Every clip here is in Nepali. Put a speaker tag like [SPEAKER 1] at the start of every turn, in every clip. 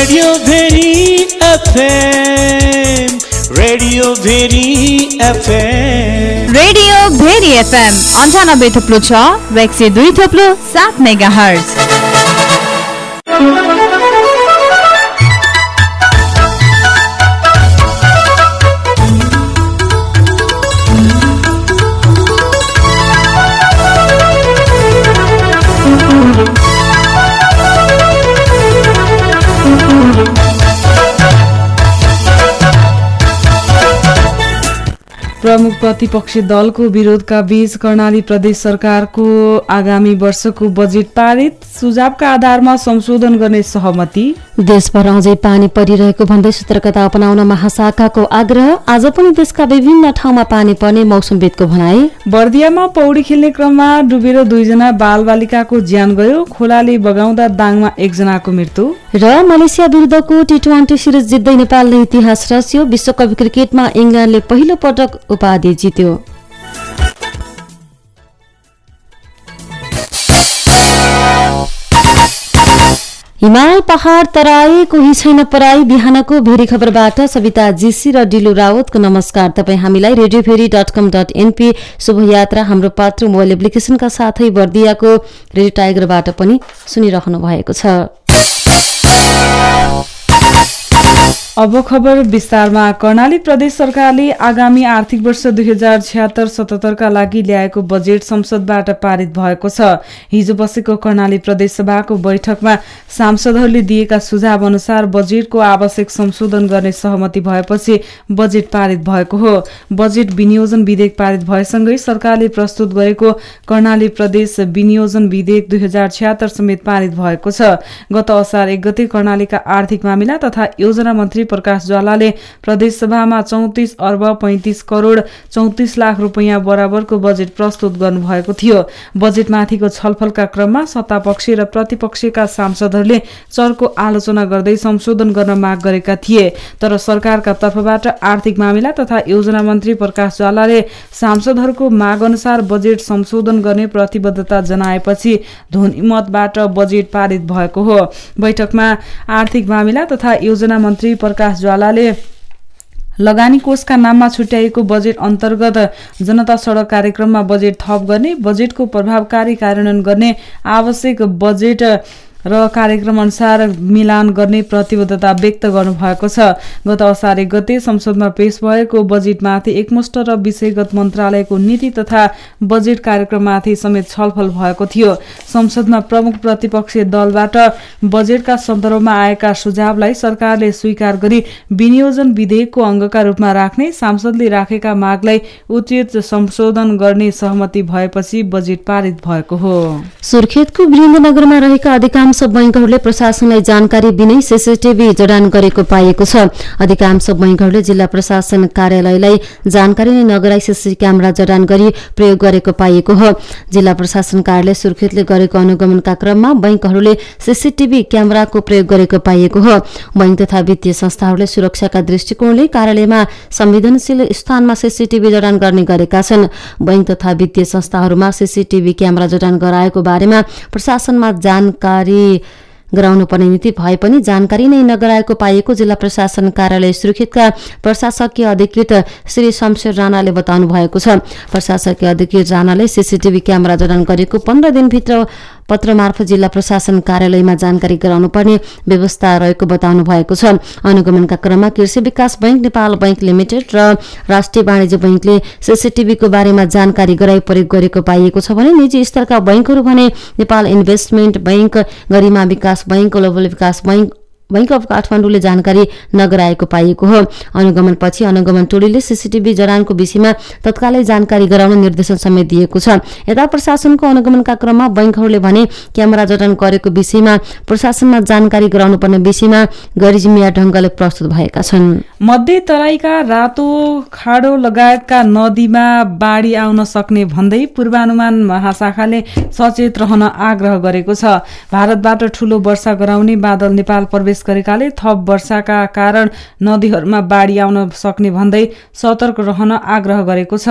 [SPEAKER 1] Radio Bheri FM, radio Bheri FM,
[SPEAKER 2] radio Bheri FM 98.6 र 102.7 मेगाहर्ज।
[SPEAKER 3] प्रमुख प्रतिपक्षी दलको विरोधका बीच कर्णाली प्रदेश सरकारको आगामी वर्षको बजेट पारित, सुझावका आधारमा संशोधन गर्ने सहमति।
[SPEAKER 4] देशभर अझै पानी परिरहेको भन्दै सतर्कता अपनाउन महाशाखाको आग्रह, आज पनि देशका विभिन्न ठाउँमा पानी पर्ने मौसमविदको भनाई।
[SPEAKER 3] बर्दियामा पौडी खेल्ने क्रममा डुबेर 2 जना बालबालिकाको ज्यान गयो, खोलाले बगाउँदा दाङमा 1 जनाको मृत्यु।
[SPEAKER 4] र मलेसिया विरुद्धको टी20 सिरिज जित्दै नेपालले इतिहास रच्यो, विश्वकप क्रिकेटमा इङ्ग्ल्यान्डले पहिलो पटक उपाधि जित्यो। हिमाल पहाड तराई कोही छैन पराई, बिहानको भेरी खबरबाट सविता जीसी र डिलु रावतको नमस्कार। तपाईँ हामीलाई radioferi.com.np शुभयात्रा हाम्रो पात्र मोबाइल एप्लिकेशनका साथै बर्दियाको रेडियो टाइगरबाट पनि सुनिरहनु भएको छ।
[SPEAKER 3] अब खबर विस्तारमा। कर्णाली प्रदेश सरकारले आगामी आर्थिक वर्ष 2076-77 का लागि ल्याएको बजेट संसदबाट पारित भएको छ। हिजो बसेको कर्णाली प्रदेश सभाको बैठकमा सांसदहरूले दिएका सुझाव अनुसार बजेटको आवश्यक संशोधन गर्ने सहमति भएपछि बजेट पारित भएको हो। बजेट विनियोजन विधेयक पारित भएसँगै सरकारले प्रस्तुत गरेको कर्णाली प्रदेश विनियोजन विधेयक 2076 समेत पारित भएको छ। गत असार 1 गते कर्णालीका आर्थिक मामिला तथा योजना मन्त्री प्रकाश ज्वालाले प्रदेश सभामा 34 अर्ब 35 करोड 34 लाख रुपैयाँ बराबरको बजेट प्रस्तुत गर्नुभएको थियो। बजेटमाथिको छलफलका क्रममा सत्तापक्षी र प्रतिपक्षका सांसदहरूले चर्को आलोचना गर्दै संशोधन गर्न माग गरेका थिए, तर सरकारका तर्फबाट आर्थिक मामिला तथा योजना मन्त्री प्रकाश ज्वालाले सांसदहरूको माग अनुसार बजेट संशोधन गर्ने प्रतिबद्धता जनाएपछि ध्वनिमतबाट बजेट पारित भएको हो। बैठकमा आर्थिक मामिला तथा योजना मन्त्री प्रकाश ज्वालाले लगानी कोषका नाममा छुट्याइएको बजेट अन्तर्गत जनता सडक कार्यक्रममा बजेट थप गर्ने, बजेटको प्रभावकारी कार्यान्वयन गर्ने, आवश्यक बजेट र कार्यक्रम अनुसार मिलान गर्ने प्रतिबद्धता व्यक्त गर्नुभएको छ। गत असार 1 गते संसदमा पेश भएको बजेटमाथि एकमुष्ट र विषयगत मन्त्रालयको नीति तथा बजेट कार्यक्रममाथि समेत छलफल भएको थियो। संसदमा प्रमुख प्रतिपक्षी दलबाट बजेटका सन्दर्भमा आएका सुझावलाई सरकारले स्वीकार गरी विनियोजन विधेयकको अङ्गका रूपमा राख्ने, सांसदले राखेका मागलाई उचित संशोधन गर्ने सहमति भएपछि बजेट पारित भएको हो।
[SPEAKER 4] सुर्खेतको वीरेन्द्रनगरमा रहेका अधिकांश बैंकहरूले प्रशासनलाई जानकारी बिनै सीसीटीभी जडान गरेको पाइएको छ। अधिकांश बैंकहरूले जिल्ला प्रशासन कार्यालयलाई जानकारी नै नगराई सीसी क्यामेरा जडान गरी प्रयोग गरेको पाइएको हो। जिल्ला प्रशासन कार्यालय सुर्खेतले गरेको अनुगमनका क्रममा बैंकहरूले सीसीटीभी क्यामेराको प्रयोग गरेको पाइएको हो। बैंक तथा वित्तीय संस्थाहरूले सुरक्षाका दृष्टिकोणले कार्यालयमा संवेदनशील स्थानमा सीसीटीभी जडान गर्ने गरेका छन्। बैंक तथा वित्तीय संस्थाहरूमा सीसीटीभी क्यामेरा जडान गराएको बारेमा प्रशासनमा जानकारी गराउनु पर्ने नीति भए पनि जानकारी नै नगराएको पाइएको जिल्ला प्रशासन कार्यालय सुर्खेतका प्रशासकीय अधिकृत श्री शमशेर राणाले बताउनु भएको छ। प्रशासकीय अधिकृत राणाले सीसीटीभी क्यामेरा जडान गरेको 15 दिनभित्र पत्र मार्फत जिल्ला प्रशासन कार्यालयमा जानकारी गराउनु पर्ने व्यवस्था रहेको बताउनु भएको छ। अनुगमनका क्रममा कृषि विकास बैंक, नेपाल बैंक लिमिटेड र राष्ट्रिय वाणिज्य बैंकले सीसीटीभीको बारेमा जानकारी गराई प्रयोग गरेको पाइएको छ भने निजी स्तरका बैंकहरू भने Nepal investment bank, Garima Bikas bank, global Bikas bank of काठमाडौँले जानकारी नगराएको पाइएको हो। अनुगमनपछि अनुगमन टोलीले सीसीटीभी जडानको विषयमा तत्कालै जानकारी गराउन निर्देशन समेत दिएको छ। यता प्रशासनको अनुगमनका क्रममा बैंकहरूले भने क्यामेरा जडान गरेको विषयमा प्रशासनमा जानकारी गराउनु पर्ने विषयमा गैरजिम्मेवार ढंगले प्रस्तुत भएका छन्।
[SPEAKER 3] मध्य तराईका रातो खाडो लगायतका नदीमा बाढी आउन सक्ने भन्दै पूर्वानुमान महाशाखाले सचेत रहन आग्रह गरेको छ। भारतबाट ठूलो वर्षा गराउने बादल नेपाल प्रवेश गरेकाले थप वर्षाका कारण नदीहरूमा बाढी आउन सक्ने भन्दै सतर्क रहन आग्रह गरेको छ।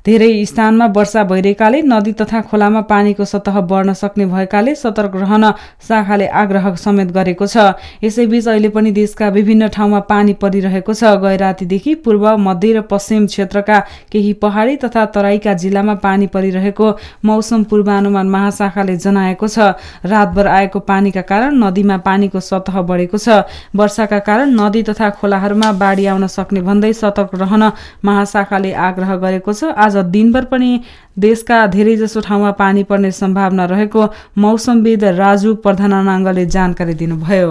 [SPEAKER 3] धेरै स्थानमा वर्षा भइरहेकाले नदी तथा खोलामा पानीको सतह बढ्न सक्ने भएकाले सतर्क रहन शाखाले आग्रह समेत गरेको छ। यसैबीच अहिले पनि देशका विभिन्न ठाउँमा पानी परिरहेको छ। गए रातिदेखि पूर्व, मध्य र पश्चिम क्षेत्रका केही पहाडी तथा तराईका जिल्लामा पानी परिरहेको मौसम पूर्वानुमान महाशाखाले जनाएको छ। रातभर आएको पानीका कारण नदीमा पानीको सतह बढेको छ। वर्षाका कारण नदी तथा खोलाहरूमा बाढी आउन सक्ने भन्दै सतर्क रहन महाशाखाले आग्रह गरेको छ। आज दिनभर पनि देशका धेरैजसो ठाउँमा पानी पर्ने सम्भावना रहेको मौसमविद राजु प्रधानाङ्गले जानकारी दिनुभयो।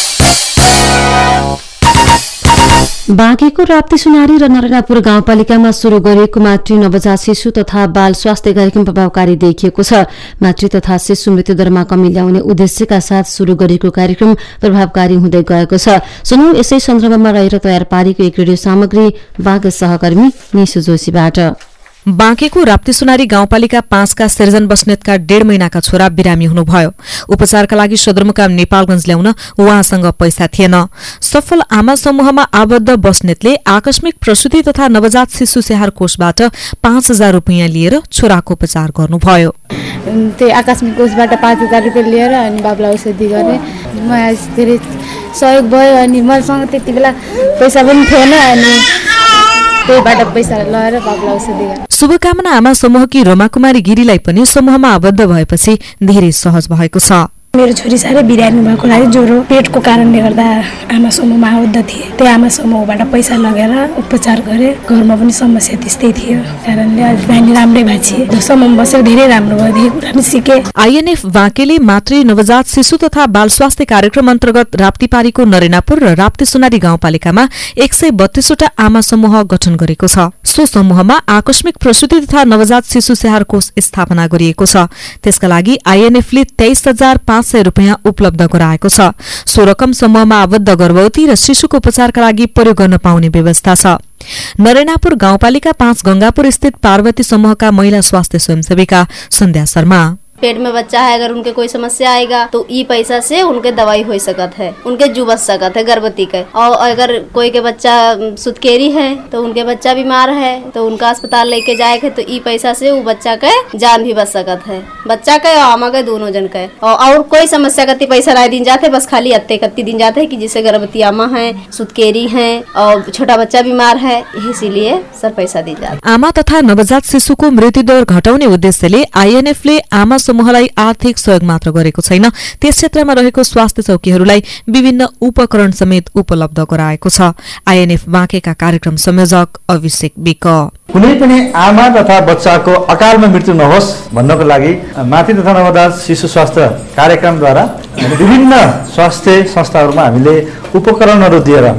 [SPEAKER 4] बाँकेको राप्ती सुनारी र नरेनापुर गाउँपालिकामा शुरू गरिएको मातृ नवजात शिशु तथा बाल स्वास्थ्य कार्यक्रम प्रभावकारी देखिएको छ। मातृ तथा शिशु मृत्युदरमा कमी ल्याउने उद्देश्यका साथ शुरू गरिएको कार्यक्रम प्रभावकारी हुँदै गएको छ। सुनौ यसै सन्दर्भमा रहेर तयार पारेको एक रेडियो सामग्री बाँके सहकर्मी निशु जोशीबाट।
[SPEAKER 5] बाँकेको राप्ती सुनारी गाउँपालिका 5 का सिर्जन बस्नेतका 1.5 महिनाका छोरा बिरामी हुनुभयो। उपचारका लागि सदरमुकाम नेपालगञ्ज ल्याउन उहाँसँग पैसा थिएन। सफल आमा समूहमा आबद्ध बस्नेतले आकस्मिक प्रसूति तथा नवजात शिशु स्याहार कोषबाट 5,000 रुपियाँ लिएर छोराको उपचार गर्नुभयो।
[SPEAKER 6] त्यो आकस्मिक कोषबाट 5,000 रुपियाँ लिएर अनि बाबुलाई औषधि गरे। मलाई धेरै सहयोग भयो अनि मसँग त्यति बेला पैसा पनि थिएन अनि त्यहीबाट पैसा लगाएर बाबुलाई औषधि गरे।
[SPEAKER 5] शुभकामना आमा समूहकी रमाकुमारी गिरीलाई पनि समूहमा आबद्ध भएपछि धेरै सहज भएको छ।
[SPEAKER 7] मेरो छोरी साह्रै बिरामी भएको लागि ज्वरो पेटको कारणले गर्दा आमा समूहमा आबद्ध थिए। त्यो आमा समूहबाट पैसा लगेर उपचार गरे। घरमा पनि समस्या त्यस्तै थियो कारणले नानी राम्रै भएको छ। समूहमा बसेर धेरै राम्रो भयो, धेरै कुरा पनि सिके।
[SPEAKER 5] आइएनएफ बाँकेले मातृ नवजात शिशु तथा बाल स्वास्थ्य कार्यक्रम अन्तर्गत राप्तीपारीको नरेनापुर र राप्ती सुनारी गाउँपालिकामा 132 वटा आमा समूह गठन गरेको छ। सो समूहमा आकस्मिक प्रसूति तथा नवजात शिशु स्याहार कोष स्थापना गरिएको छ। त्यसका लागि आइएनएफले 23,500 रुपियाँ उपलब्ध गराएको छ। सो रकम समूहमा आबद्ध गर्भवती र शिशुको उपचारका लागि प्रयोग गर्न पाउने व्यवस्था छ। नरेनापुर गाउँपालिका 5 गंगापुर स्थित पार्वती समूहका महिला स्वास्थ्य स्वयंसेविका सन्ध्या शर्मा।
[SPEAKER 8] पेट में बच्चा है, अगर उनके कोई समस्या आएगा तो ई पैसा से उनके दवाई हो सकत है, उनके जू बच सकत है गर्भवती के। और अगर कोई के बच्चा सुतकेरी है तो उनके बच्चा बीमार है तो उनका अस्पताल लेके जाए तो ई पैसा से वो बच्चा के जान भी बच सकत है, बच्चा के और आमा के दोनों जन के। और कोई समस्या कति पैसा नहीं दिन जाते, बस खाली अत्ते कत्ती दिन जाते है कि जिससे गर्भवती आमा है, सुतकेरी है और छोटा बच्चा बीमार है, इसीलिए सर पैसा दी जाते।
[SPEAKER 5] आमा तथा नवजात शिशुको मृत्युदर घटाउने उद्देश्यले आइएनएफले आमा समूहलाई आर्थिक सहयोग मात्र गरेको छैन, त्यस क्षेत्रमा रहेको स्वास्थ्य चौकीहरूलाई विभिन्न उपकरण समेत उपलब्ध गराएको छ। आइएनएफ बाँकेका कार्यक्रम संयोजक अभिषेक विक।
[SPEAKER 9] कुनै पनि आमा तथा बच्चाको अकालमा मृत्यु नहोस् भन्नको लागि मातृ तथा नवजात शिशु स्वास्थ्य कार्यक्रमद्वारा विभिन्न स्वास्थ्य संस्थाहरूमा हामीले उपकरणहरू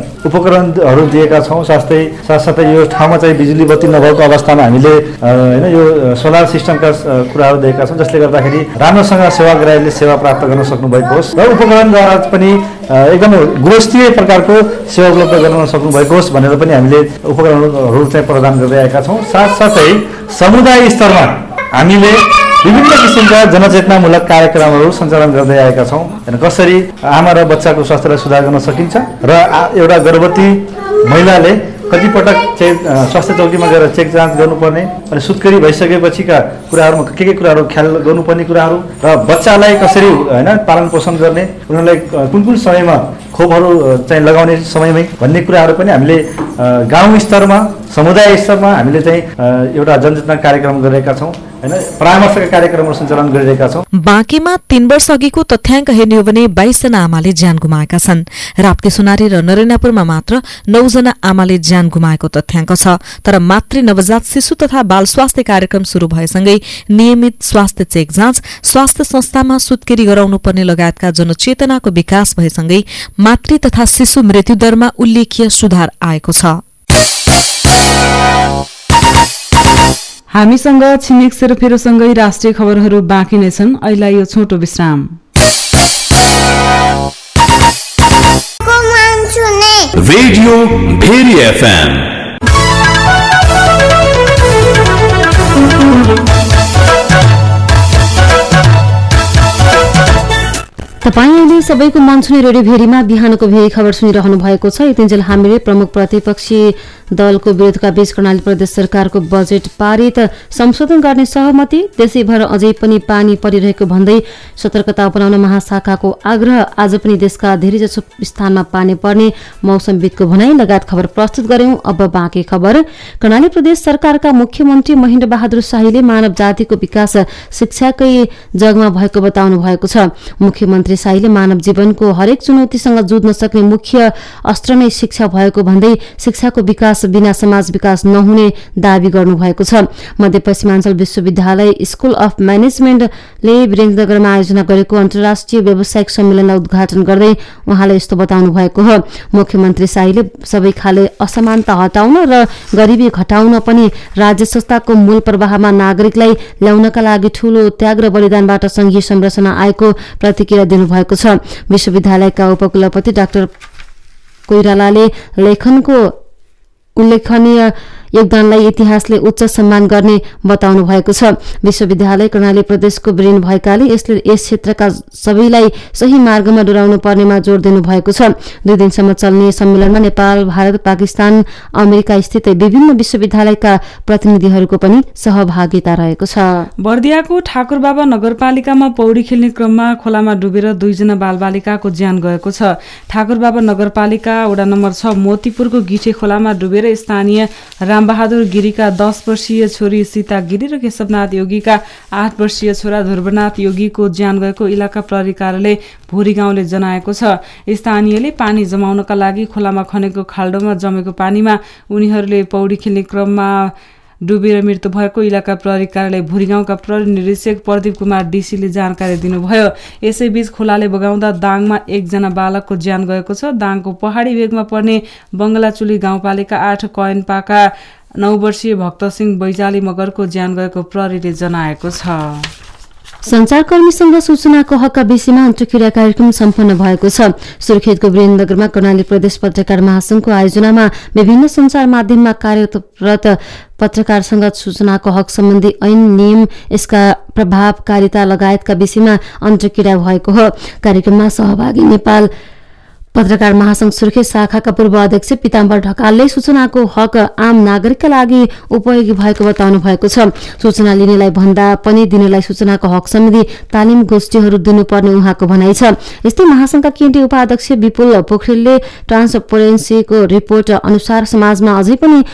[SPEAKER 9] दिएका छौँ। साथसाथै यो ठाउँमा चाहिँ बिजुली बत्ती नभएको अवस्थामा हामीले हैन यो सोलर सिस्टमका कुराहरू दिएका छौँ, जसले गर्दाखेरि राम्रोसँग सेवाग्राहीले सेवा प्राप्त गर्न सक्नु भएको होस् र उपकरणद्वारा पनि एकदमै गुणस्तरीय प्रकारको सेवा उपलब्ध गर्न सक्नु भएको होस् भनेर पनि हामीले उपकरणहरू चाहिँ प्रदान गर्दै आएका छौँ। साथसाथै समुदाय स्तरमा हामीले विभिन्न किसिमका जनचेतनामूलक कार्यक्रमहरू सञ्चालन गर्दै आएका छौँ। कसरी आमा र बच्चाको स्वास्थ्यलाई सुधार गर्न सकिन्छ र एउटा गर्भवती महिलाले कतिपटक स्वास्थ्य चौकीमा गएर चेक जाँच गर्नुपर्ने अनि सुत्केरी भइसकेपछिका कुराहरूमा के कुराहरू ख्याल गर्नुपर्ने कुराहरू र बच्चालाई कसरी हैन पालन पोषण गर्ने, उनीहरूलाई कुन समयमा खोपहरू चाहिँ लगाउने समयमै भन्ने कुराहरू पनि हामीले गाउँ स्तरमा समुदाय स्तरमा हामीले चाहिँ एउटा जनचेतना कार्यक्रम गरिरहेका छौँ, हैन परामर्शका कार्यक्रमहरू सञ्चालन गरिरहेका छौँ।
[SPEAKER 5] बाँकेमा 3 वर्ष अघिको तथ्याङ्क हेर्ने हो भने 22 जना आमाले ज्यान गुमाएका छन्। राप्ती सुनारी र नरेनापुरमा मात्र 9 जना आमाले ज्यान गुमाएको तथ्याङ्क छ। तर मातृ नवजात शिशु तथा बाल स्वास्थ्य कार्यक्रम शुरू भएसँगै नियमित स्वास्थ्य चेक जाँच, स्वास्थ्य संस्थामा सुत्केरी गराउनु पर्ने लगायतका जनचेतनाको विकास भएसँगै मातृ तथा शिशु मृत्युदरमा उल्लेख्य सुधार आएको छ।
[SPEAKER 3] हामीसँग छिमेक सेरोफेरोसँगै राष्ट्रिय खबरहरू बाँकी नै छन्। अहिले यो छोटो विश्राम।
[SPEAKER 1] Radio Bheri FM.
[SPEAKER 4] तपाईँ अहिले सबैको मन छुने रेडियो भेरीमा बिहानको भेरी खबर सुनिरहनु भएको छ। यतिन्जेल हामीले प्रमुख प्रतिपक्षी दलको विरोधका बीच कर्णाली प्रदेश सरकारको बजेट पारित, संशोधन गर्ने सहमति, देशैभर अझै पनि पानी परिरहेको भन्दै सतर्कता अपनाउन महाशाखाको आग्रह, आज पनि देशका धेरैजसो स्थानमा पानी पर्ने मौसमविदको भनाई लगायत खबर प्रस्तुत गर्यौं। अब बाँकी खबर। कर्णाली प्रदेश सरकारका मुख्यमन्त्री महेन्द्र बहादुर शाहीले मानव जातिको विकास शिक्षाकै जगमा भएको बताउनु भएको छ। मुख्यमन्त्री शाहीले मानव जीवनको हरेक चुनौतीसँग जुझ्न सक्ने मुख्य अस्त्र नै शिक्षा भएको भन्दै शिक्षाको विकास बिना समाज विकास नहुने दावी गर्नुभएको छ। मध्यपश्चिमाञ्चल विश्वविद्यालय स्कुल अफ म्यानेजमेन्टले वीरेन्द्रनगरमा आयोजना गरेको अन्तर्राष्ट्रिय व्यावसायिक सम्मेलनलाई उद्घाटन गर्दै उहाँले यस्तो बताउनु भएको हो। मुख्यमन्त्री शाहीले सबै खाले असमानता हटाउन र गरिबी घटाउन पनि राज्य संस्थाको मूल प्रवाहमा नागरिकलाई ल्याउनका लागि ठूलो त्याग र बलिदानबाट संघीय संरचना आएको प्रतिक्रिया दिनुभएको छ। विश्वविद्यालयका उपकुलपति डाक्टर कोइरालाले लेखनको उल्लेखनीय योगदानलाई इतिहासले उच्च सम्मान गर्ने बताउनु भएको छ। विश्वविद्यालय कर्णाली प्रदेशको विलिन भएकाले यसले यस क्षेत्रका सबैलाई सही मार्गमा डोराउनु पर्नेमा जोड़ दिनु भएको छ। 2 दिनसम्म चल्ने सम्मेलनमा नेपाल, भारत, पाकिस्तान, अमेरिका स्थित विभिन्न विश्वविद्यालयका प्रतिनिधिहरूको पनि सहभागिता रहेको छ।
[SPEAKER 3] बर्दियाको ठाकुरबाबा नगरपालिकामा पौडी खेल्ने क्रममा खोलामा डुबेर 2 जना बालबालिकाको ज्यान गएको छ। ठाकुरबाबा नगरपालिका वडा नम्बर 6 मोतीपुरको गिठे खोलामा डुबेर स्थानीय रामबहादुर गिरीका 10 वर्षीय छोरी सीता गिरी र केशवनाथ योगीका 8 वर्षीय छोरा ध्रुवनाथ योगीको ज्यान गएको इलाका प्रहरी कार्यालय भुरी गाउँले जनाएको छ। स्थानीयले पानी जमाउनका लागि खोलामा खनेको खाल्डोमा जमेको पानीमा उनीहरूले पौडी खेल्ने क्रममा डुबेर मृत्यु भएको इलाका प्रहरी कार्यालय भुरी गाउँका प्रहरी निरीक्षक प्रदीप कुमार डीसीले जानकारी दिनुभयो। यसैबीच खोलाले बगाउँदा दाङमा 1 जना बालकको ज्यान गएको छ। दाङको पहाडी भेगमा पर्ने बंगलाचुली गाउँपालिका 8 कयनपाका 9 वर्षीय भक्तसिंह बैजाली मगरको ज्यान गएको प्रहरीले जनाएको छ।
[SPEAKER 4] संचारकर्मीसँग सूचनाको हकका विषयमा अन्तर्क्रिया कार्यक्रम सम्पन्न भएको छ। सुर्खेतको वीरेन्द्रनगरमा कर्णाली प्रदेश पत्रकार महासंघको आयोजनामा विभिन्न संचार माध्यममा कार्यरत पत्रकारसँग सूचनाको हक सम्बन्धी ऐन, नियम, यसका प्रभावकारिता लगायतका विषयमा अन्तर्क्रिया भएको हो। कार्यक्रममा सहभागी नेपाल पत्रकार महासंघ सुर्खेत शाखाका पूर्व अध्यक्ष पिताम्बर ढकालले सूचनाको हक आम नागरिकका लागि उपयोगी भएको बताउनु भएको छ। सूचना लिनेलाई भन्दा पनि दिनेलाई सूचनाको हक सम्बन्धी तालिम गोष्ठीहरू दिनुपर्ने उहाँको भनाइ छ। यस्तै महासंघका केन्द्रीय उपाध्यक्ष विपुल पोखरेलले ट्रान्सपरेन्सीको रिपोर्ट अनुसार समाजमा अझै पनि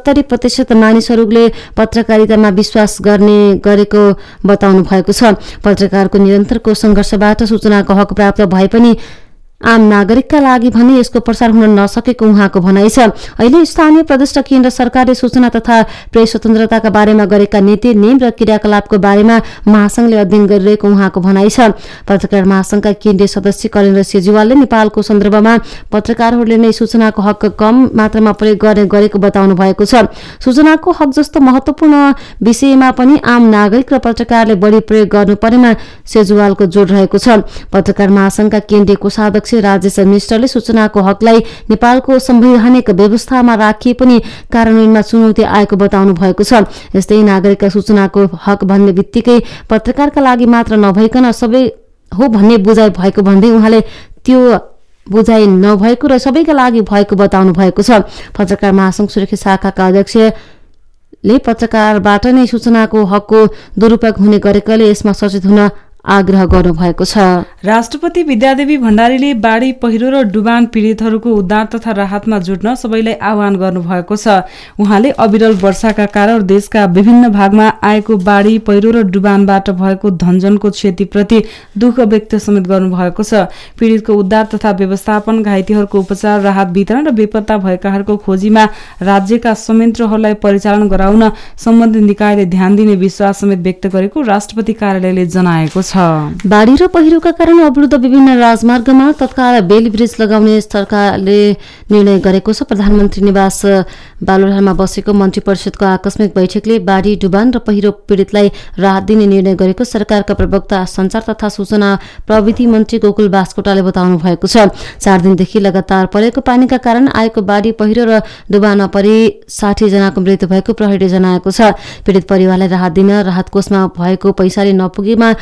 [SPEAKER 4] 70% मानिसहरूले पत्रकारितामा विश्वास गरेको बताउनु भएको छ। पत्रकारको निरन्तरको संघर्षबाट सूचनाको हक प्राप्त भए पनि आम नागरिकका लागि भने यसको प्रसार हुन नसकेको उहाँको भनाइ छ। अहिले स्थानीय प्रदेश र केन्द्र सरकारले सूचना तथा प्रेस स्वतन्त्रताका बारेमा गरेका नीति, नियम र क्रियाकलापको बारेमा महासंघले अध्ययन गरिरहेको उहाँको भनाइ छ। पत्रकार महासंघका केन्द्रीय सदस्य कलेन्द्र सेजुवालले नेपालको सन्दर्भमा पत्रकारहरूले नै सूचनाको हक कम मात्रामा प्रयोग गर्ने गरेको बताउनु भएको छ। सूचनाको हक जस्तो महत्वपूर्ण विषयमा पनि आम नागरिक र पत्रकारले बढी प्रयोग गर्नुपर्नेमा सेजुवालको जोड रहेको छ। पत्रकार महासंघका केन्द्रीय कोषाध्यक्ष राजेश मिश्रले सूचनाको हकलाई नेपालको संवैधानिक व्यवस्थामा राखिए पनि कार्यान्वयनमा चुनौती आएको बताउनु भएको छ। यस्तै नागरिकका सूचनाको हक भन्ने बित्तिकै पत्रकारका लागि मात्र नभइकन सबै हो भन्ने बुझाइ भएको भन्दै उहाँले त्यो बुझाइ नभएको र सबैका लागि भएको बताउनु भएको छ। पत्रकार महासंघ सुर्खेत शाखाका अध्यक्षले पत्रकारबाट नै सूचनाको हकको दुरुपयोग हुने गरेकाले यसमा सचेत हुन आग्रह गर्नुभएको छ।
[SPEAKER 3] राष्ट्रपति विद्यादेवी भण्डारीले बाढी, पहिरो र डुबान पीडितहरूको उद्धार तथा राहतमा जुट्न सबैलाई आह्वान गर्नुभएको छ। उहाँले अविरल वर्षाका कारण देशका विभिन्न भागमा आएको बाढी, पहिरो र डुबानबाट भएको धनजनको क्षतिप्रति दुःख व्यक्त समेत गर्नुभएको छ। पीडितको उद्धार तथा व्यवस्थापन, घाइतेहरूको उपचार, राहत वितरण र बेपत्ता भएकाहरूको खोजीमा राज्यका संयन्त्रहरूलाई परिचालन गराउन सम्बन्धित निकायले ध्यान दिने विश्वास समेत व्यक्त गरेको राष्ट्रपति कार्यालयले जनाएको छ।
[SPEAKER 4] बाढी र पहिरोका कारण अवरुद्ध विभिन्न राजमार्गमा तत्काल बेल ब्रिज लगाउने सरकारले निर्णय गरेको छ। प्रधानमन्त्री निवास बालुरहाटमा बसेको मन्त्री परिषदको आकस्मिक बैठकले बाढी, डुबान र पहिरो पीडितलाई राहत दिने निर्णय गरेको सरकारका प्रवक्ता संचार तथा सूचना प्रविधि मन्त्री गोकुल बास्कोटाले बताउनु भएको छ। 4 दिनदेखि लगातार परेको पानीका कारण आएको बाढी, पहिरो र डुबानमा परि 60 जनाको मृत्यु भएको प्रहरीले जनाएको छ। पीडित परिवारलाई राहत दिन राहत कोषमा भएको पैसाले नपुगेमा थप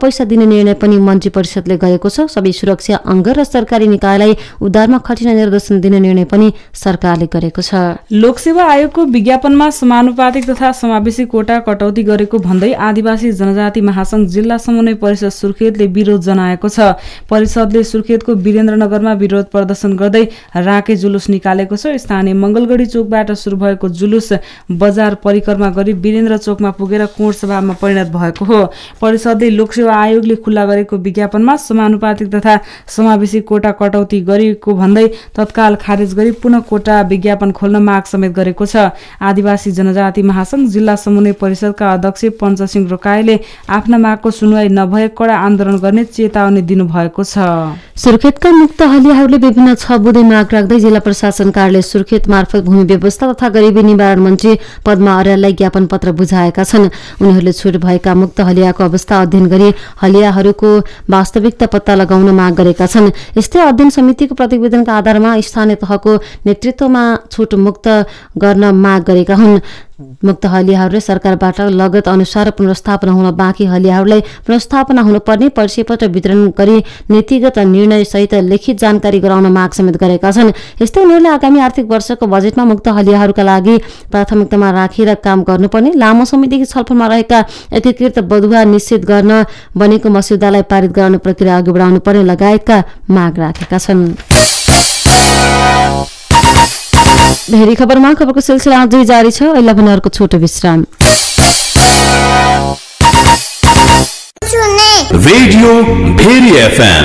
[SPEAKER 4] पैसा दिने निर्णय पनि मन्त्री परिषदले गरेको छ। सबै सुरक्षा अङ्ग र सरकारी निकायलाई उद्धारमा खटिन निर्देशन दिने निर्णय पनि सरकारले गरेको छ।
[SPEAKER 3] लोकसेवा आयोगको विज्ञापनमा समानुपातिक तथा समावेशी कोटा कटौती गरेको भन्दै आदिवासी जनजाति महासंघ जिल्ला समन्वय परिषद सुर्खेतले विरोध जनाएको छ। परिषदले सुर्खेतको वीरेन्द्रनगरमा विरोध प्रदर्शन गर्दै राके जुलुस निकालेको छ। स्थानीय मंगलगढी चोकबाट सुरु भएको जुलुस बजार परिक्रमा गरी वीरेन्द्र चोकमा पुगेर कोण सभामा परिणत भएको हो। परिषदले लोकसेवा आयोगले खुल्ला गरेको विज्ञापनमा समानुपातिक तथा समावेशी कोटा कटौती गरेको भन्दै तत्काल खारेज गरी पुनः कोटा विज्ञापन खोल्न माग समेत गरेको छ। आदिवासी जनजाति महासंघ जिल्ला समन्वय परिषदका अध्यक्ष पञ्चसिंह रोकाईले आफ्ना मागको सुनवाई नभए कडा आन्दोलन गर्ने चेतावनी दिनुभएको छ।
[SPEAKER 4] सुर्खेतका मुक्त हलियाहरूले विभिन्न 6 बुँदे माग राख्दै जिल्ला प्रशासन कार्यालय सुर्खेत मार्फत भूमि व्यवस्था तथा गरिबी निवारण मन्त्री पद्मा अर्याललाई ज्ञापन पत्र बुझाएका छन्। उनीहरूले छुट भएका मुक्त हलियाको अवस्था अध्ययन गरी हलियाहरूको वास्तविकता पत्ता लगाउन माग गरेका छन्। यस्तै अध्ययन समितिको प्रतिवेदनका आधारमा स्थानीय तहको नेतृत्वमा छुट मुक्त गर्न माग गरेका हुन्। मुक्त हलियाहरूले सरकारबाट लगत अनुसार पुनर्स्थापना हुन बाँकी हलियाहरूलाई पुनर्स्थापना हुनुपर्ने परिचयपत्र वितरण गरी नीतिगत निर्णय सहित लिखित जानकारी गराउन माग समेत गरेका छन्। यस्तै उनीहरूले आगामी आर्थिक वर्षको बजेटमा मुक्त हलियाहरूका लागि प्राथमिकतामा राखेर काम गर्नुपर्ने, लामो समयदेखि छलफलमा रहेका एकीकृत बधुवा निश्चित गर्न बनेको मस्यौदालाई पारित गराउने प्रक्रिया अघि बढाउनु पर्ने लगायतका माग राखेका छन्। भेरी खबरमा खबरको सिलसिला अझै जारी छ। अहिले पनि अर्को छोटो विश्राम।
[SPEAKER 1] Radio Bheri FM.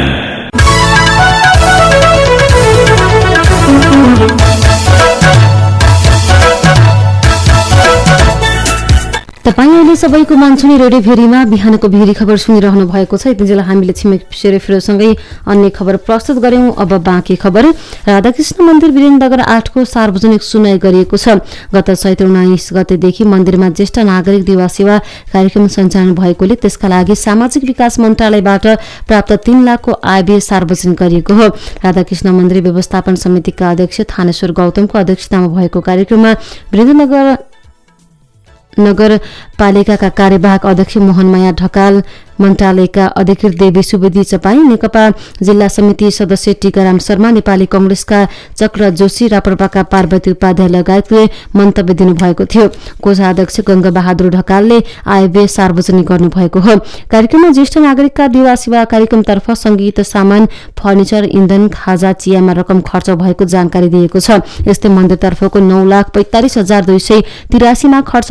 [SPEAKER 4] तपाईँ अहिले सबैको मान्छुनी रेडियो भेरीमा बिहानको भेरी खबर सुनिरहनु भएको छ। यति बेला हामीले छिमेक सेरेफिरोसँगै अन्य खबर प्रस्तुत गर्यौं। अब बाँकी खबर। राधाकृष्ण मन्दिर वीरेन्द्रनगर 8 को सार्वजनिक सुनवाई गरिएको छ। गत चैत्र 19 गतेदेखि मन्दिरमा ज्येष्ठ नागरिक दिवा सेवा कार्यक्रम सञ्चालन भएकोले त्यसका लागि सामाजिक विकास मन्त्रालयबाट प्राप्त 3 लाखको आयव्यय सार्वजनिक गरिएको हो। राधाकृष्ण मन्दिर व्यवस्थापन समितिका अध्यक्ष थानेश्वर गौतमको अध्यक्षतामा भएको कार्यक्रममा वीरेन्द्रनगर नगरपालिकाका कार्यवाहक अध्यक्ष मोहनमाया ढकाल, मन्त्रालयका अधिकृत देवी सुवेदी चपाई, नेकपा जिल्ला समिति सदस्य टीकाराम शर्मा, नेपाली कंग्रेसका चक्र जोशी, राप्रपाका पार्वती उपाध्याय लगायतले मन्तव्य दिनुभएको थियो। कोषाध्यक्ष गंगा बहादुर ढकालले आयव्यय सार्वजनिक गर्नुभएको हो। कार्यक्रममा ज्येष्ठ नागरिकका दिवा सेवा कार्यक्रमतर्फ संगीत सामान, फर्निचर, इन्धन, खाजा, चियामा रकम खर्च भएको जानकारी दिएको छ। यस्तै मन्दिरतर्फको 9,45,283 मा खर्च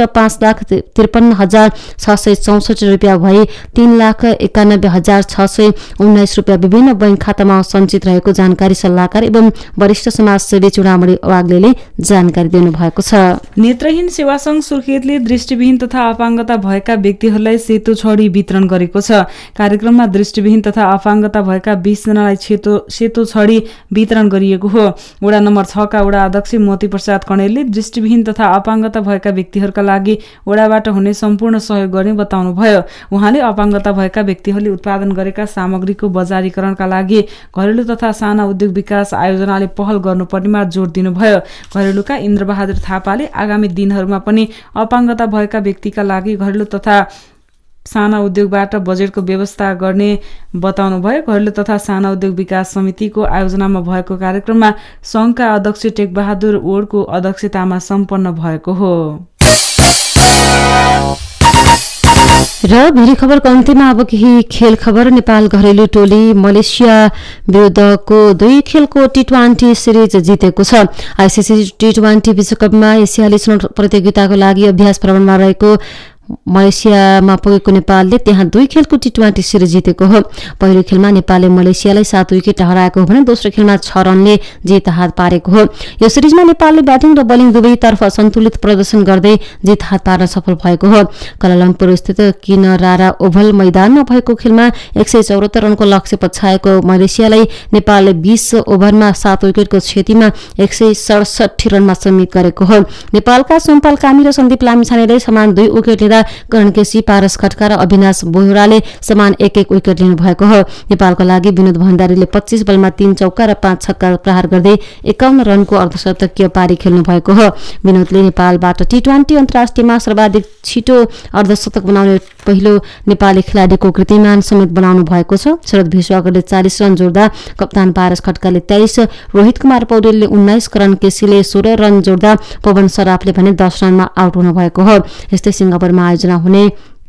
[SPEAKER 4] 5,53,664 रुपियाँ भई 3,91,619 रुपियाँ विभिन्न बैंक खातामा सञ्चित रहेको जानकारी सल्लाहकार एवं वरिष्ठ समाजसेवी चुडामणी वाग्लेले जानकारी दिनुभएको छ।
[SPEAKER 3] नेत्रहीन सेवा संघ सुर्खेतले दृष्टिविहीन तथा अपाङ्गता भएका व्यक्तिहरूलाई सेतो छडी वितरण गरेको छ। कार्यक्रममा दृष्टिविहीन तथा अपाङ्गता भएका 20 जनालाई सेतो छडी वितरण गरिएको हो। वडा नम्बर 6 का वडा अध्यक्ष मोती प्रसाद कणेलले दृष्टिविहीन तथा अपाङ्गता भएका व्यक्तिहरूका लागि वडाबाट हुने सम्पूर्ण सहयोग गर्ने बताउनुभयो। उहाँले अपाङ्गता भएका व्यक्तिहरूले उत्पादन गरेका सामग्रीको बजारीकरणका लागि घरेलु तथा साना उद्योग विकास आयोजनाले पहल गर्नुपर्नेमा जोड दिनुभयो। घरेलुका इन्द्रबहादुर थापाले आगामी दिनहरूमा पनि अपाङ्गता भएका व्यक्तिका लागि घरेलु तथा साना उद्योगबाट बजेटको व्यवस्था गर्ने बताउनुभयो। घरेलु तथा साना उद्योग विकास समितिको आयोजनामा भएको कार्यक्रममा संघका अध्यक्ष टेकबहादुर ओडको अध्यक्षतामा सम्पन्न भएको हो।
[SPEAKER 4] र भेरी खबरको अन्त्यमा अब केही खेल खबर। नेपाल घरेलु टोली मलेसिया विरुद्धको 2 खेलको T20 सिरिज जितेको छ। आईसीसी T20 विश्वकपमा एसियाली चुनाव प्रतियोगिताको लागि अभ्यास भ्रमणमा रहेको मलेसियामा पुगेको नेपालले त्यहाँ 2 खेलको T20 सिरिज जितेको हो। पहिलो खेलमा नेपालले मलेसियालाई 7 विकेट हराएको हो भने दोस्रो खेलमा 6 रनले जित हात पारेको हो। यो सिरिजमा नेपालले ब्याटिङ र बलिङ दुवैतर्फ सन्तुलित प्रदर्शन गर्दै जित हात पार्न सफल भएको हो। कलालम्पुर स्थित किनरारा ओभल मैदानमा भएको खेलमा 174 रनको लक्ष्य पछाएको मलेसियालाई नेपालले 20 ओभरमा 7 विकेटको क्षतिमा 167 रनमा समेत गरेको हो। नेपालका सोमपाल कामी र सन्दीप लामिछानेले समान 2 विकेट खेल्दा करण केसी, पारस खड्का र अविनाश बोहराले समान 1-1 विकेट लिनु भएको हो। नेपालको लागि विनोद भण्डारीले 25 बलमा 3 चौका र 5 छक्का प्रहार गर्दै 51 रनको अर्धशतकीय पारी खेल्नु भएको हो। विनोदले नेपालबाट T20 अन्तर्राष्ट्रियमा सर्वाधिक छिटो अर्धशतक बनाउने पहिलो नेपाली खेलाडीको कीर्तिमान समेत बनाउनु भएको छ। शरद भिश्वाकरले 40 रन जोड्दा कप्तान पारस खड्काले 23, रोहित कुमार पौडेलले 19, करण केसीले 16 रन जोड्दा पवन सराफले भने 10 रनमा आउट हुनु भएको हो। यस्तै सिंगापुरमा आयोजना हुने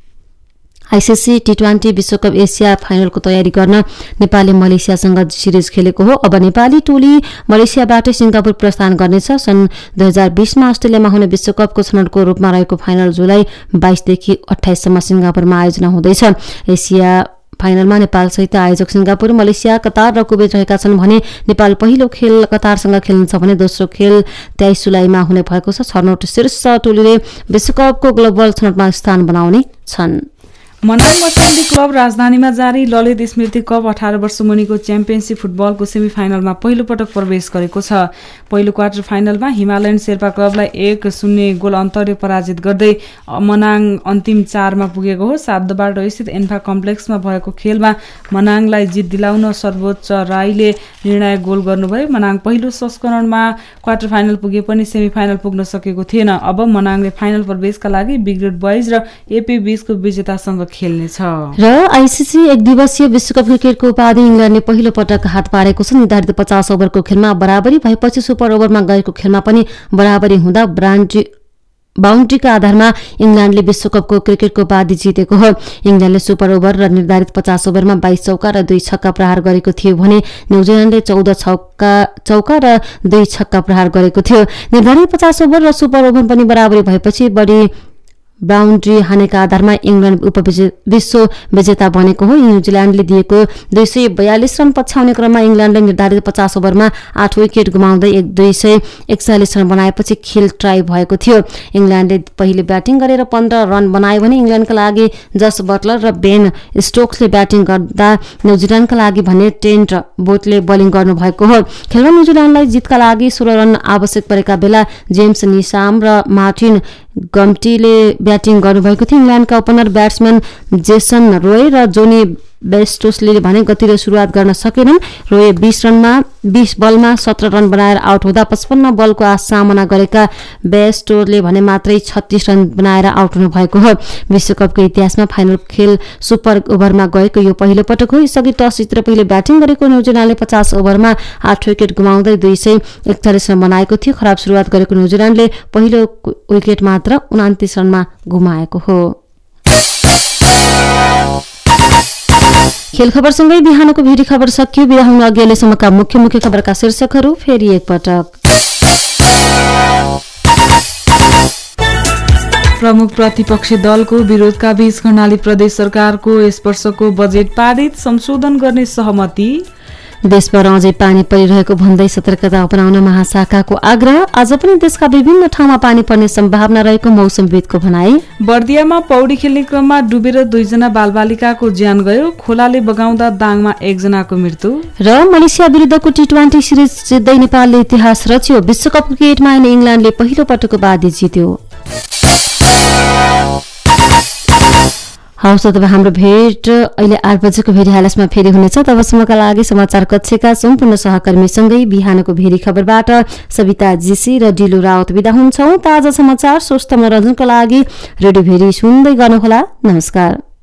[SPEAKER 4] आईसीसी T20 विश्वकप एसिया फाइनलको तयारी गर्न नेपालले मलेसियासँग सिरिज खेलेको हो। अब नेपाली टोली मलेसियाबाट सिंगापुर प्रस्थान गर्नेछ। सन् 2020 मा अस्ट्रेलियामा हुने विश्वकपको छनौटको रूपमा रहेको फाइनल जुलाई 22 देखि 28 सम्म सिंगापुरमा आयोजना हुँदैछ। एसिया फाइनलमा नेपालसहित आयोजक सिंगापुर, मलेसिया, कतार र कुवेत रहेका छन् भने नेपाल पहिलो खेल कतारसँग खेल्नेछ भने दोस्रो खेल 23 जुलाईमा हुने भएको छ। छनौट शीर्ष टोलीले विश्वकपको ग्लोबल छनौटमा स्थान बनाउने छन्।
[SPEAKER 3] मनाङ मर्चेन्डी क्लब राजधानीमा जारी ललित स्मृति कप 18 वर्ष मुनिको च्याम्पियनसिप फुटबलको सेमिफाइनलमा पहिलो पटक प्रवेश गरेको छ। पहिलो क्वार्टर फाइनलमा हिमालयन शेर्पा क्लबलाई 1-0 गोल अन्तरले पराजित गर्दै मनाङ अन्तिम 4 मा पुगेको हो। सातबार स्थित एन्फा कम्प्लेक्समा भएको खेलमा मनाङलाई जित दिलाउन सर्वोच्च राईले निर्णायक गोल गर्नुभयो। मनाङ पहिलो संस्करणमा क्वार्टर फाइनल पुगे पनि सेमिफाइनल पुग्न सकेको थिएन। अब मनाङले फाइनल प्रवेशका लागि बिग्रेड बोइज र एपी 20 को विजेतासँग खेल्नेछ।
[SPEAKER 4] र आईसीसी एक दिवसीय विश्वकप क्रिकेटको उपाधि इङ्ल्यान्डले पहिलो पटक हात पारेको छ। निर्धारित 50 ओभरको खेलमा बराबरी भएपछि सुपर ओभरमा गएको खेलमा पनि बराबरी हुँदा बाउन्ड्रीका आधारमा इङ्ल्यान्डले विश्वकपको क्रिकेटको उपाधि जितेको हो। इङ्ल्यान्डले सुपर ओभर र निर्धारित 50 ओभरमा 22 चौका र 2 छक्का प्रहार गरेको थियो भने न्युजिल्यान्डले 14 चौका र 2 छक्का प्रहार गरेको थियो। निर्धारित 50 ओभर र सुपर ओभर पनि बराबरी भएपछि बढी बाउन्ड्री हानेका आधारमा इङ्ल्यान्ड विश्व विजेता बनेको हो। न्युजिल्यान्डले दिएको 242 रन पछ्याउने क्रममा इङ्ल्यान्डले निर्धारित 50 ओभरमा 8 विकेट गुमाउँदै 241 रन बनाएपछि खेल टाई भएको थियो। इङ्ल्यान्डले पहिले ब्याटिङ गरेर 15 रन बनायो भने इङ्ल्यान्डका लागि जस बटलर र बेन स्टोक्सले ब्याटिङ गर्दा न्युजिल्यान्डका लागि भने टेन्ट बोटले बोलिङ गर्नुभएको हो। खेलमा न्युजिल्यान्डलाई जितका लागि 16 रन आवश्यक परेका बेला जेम्स निसाम र मार्टिन गम्टीले ब्याटिङ गर्नुभएको थियो। इङ्ल्यान्डका ओपनर ब्याट्सम्यान जेसन रोय र जोनी बेस्टोसले भने गतिलो सुरुवात गर्न सकेनन्। रोय 20 बलमा 17 रन बनाएर आउट हुँदा 55 बलको सामना गरेका बेस्टोले भने मात्रै 36 रन बनाएर आउट हुनु भएको हो। विश्वकपको इतिहासमा फाइनल खेल सुपर ओभरमा गएको यो पहिलो पटक हो। यसअघि टस जितेर पहिले ब्याटिङ गरेको न्युजिल्यान्डले 50 ओभरमा 8 विकेट गुमाउँदै 241 रन बनाएको थियो। खराब सुरुवात गरेको न्युजिल्यान्डले पहिलो विकेट मात्र 29 रनमा गुमाएको हो। खेल खबरसँगै बिहानको भेरी खबर सकियो। बिदा हुनु अघि अहिलेसम्मका मुख्य खबरका शीर्षकहरू फेरि एकपटक।
[SPEAKER 3] प्रमुख प्रतिपक्षी दलको विरोधका बीच कर्णाली प्रदेश सरकारको यस वर्षको बजेट पारित, संशोधन गर्ने सहमति।
[SPEAKER 4] देशभर अझै पानी परिरहेको भन्दै सतर्कता अपनाउन महाशाखाको आग्रह। आज पनि देशका विभिन्न ठाउँमा पानी पर्ने सम्भावना रहेको मौसमविदको भनाई।
[SPEAKER 3] बर्दियामा पौडी खेल्ने क्रममा डुबेर 2 जना बालबालिकाको ज्यान गयो। खोलाले बगाउँदा दाङमा 1 जनाको मृत्यु।
[SPEAKER 4] र मलेसिया विरुद्धको T20 सिरिज जित्दै नेपालले इतिहास रच्यो। विश्वकप क्रिकेटमा इङ्ल्यान्डले पहिलो पटक उपाधि जित्यो। हवस् त हाम्रो भेट अहिले 8 बजेको भेरी हालसमा फेरि हुनेछ। तबसम्मका लागि समाचार कक्षका सम्पूर्ण सहकर्मीसँगै बिहानको भेरी खबरबाट सविता जीसी र डिलु रावत बिदा हुन्छौँ। ताजा समाचार स्वस्थ मनोरञ्जनका लागि रेडियो भेरी सुन्दै गर्नुहोला। नमस्कार।